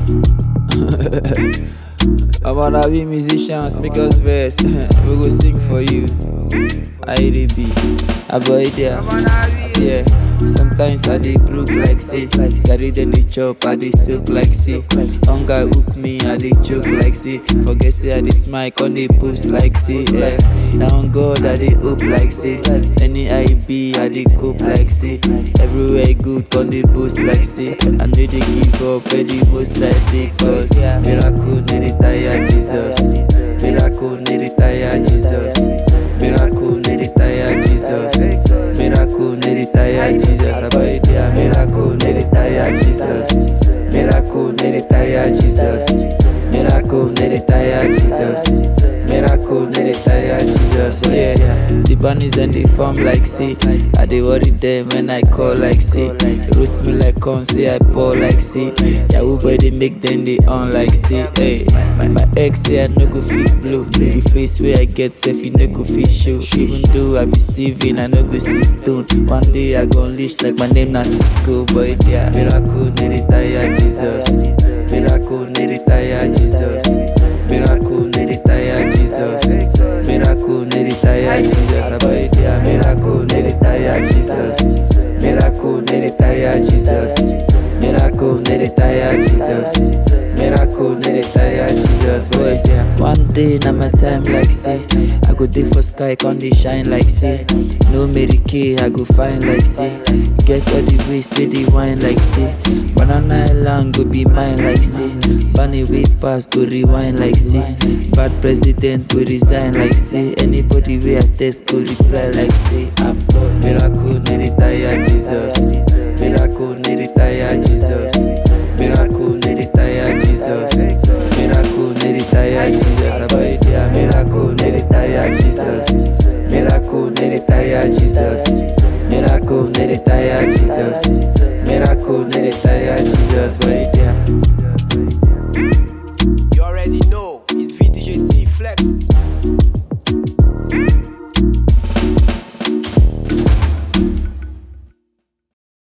I wanna be musicians, make us verse. We go sing for you. I be a boy there. Yeah. Sometimes I dey broke like say, carry them the chop, I dey soak like say. Hunger hook me, I dey choke like say. Forget say I dey smile, on dey post like say. Yeah. Down God, I dey hope like say. Any I be, I dey cope like say. Everywhere good, on dey boast like say. I know they give up, any most I dey cause. Miracle, need it tire Jesus. Miracle, need it tire Jesus. Miracle, need it tire Jesus. Miracle, need it tire Jesus. About the miracle, need it tire Jesus. Miracle, need it tire Jesus. Miracle, need it tire Jesus. Miracle, need it tire Jesus. Yeah, the bunnies and they form like say. I dey worry them when I call like say. Roast me like corn, say I pour like say. Yahoo boy they make them they on like say. Hey, my ex say I no go fit blow. The face where I get safe, you no go fit show. Even though I be Steven, I no go see stone. One day I go unleash like my name na Cisco. Boy, yeah, miracle, need it tire Jesus. Miracle, need it tire Jesus. Miracle, need it tire Jesus. Miracle, need it tire Jesus. About the miracle, need it tire Jesus. Miracle, need it tire Jesus. Miracle, need it tire Jesus. Miracle, need it tire Jesus. Boy, one day na my time like say. I go dey for sky, con dey shine like say. No Mary Kay, I go find like say. Get all the waist, they dey wine like say. Banana Island go be mine like say. Bunny way pass go rewind like say. Bad president go resign like say. Anybody wey I text go reply like say. I'm boy. Miracle, need it tire Jesus. Miracle, need it tire Jesus. Miracle, need it tire Jesus. Miracle, need it tire Jesus. About the miracle, need it tire Jesus. Miracle, need it tire Jesus. Miracle, need it tire Jesus. Miracle, need it tire Jesus. You already know, it's VDJ T Flex.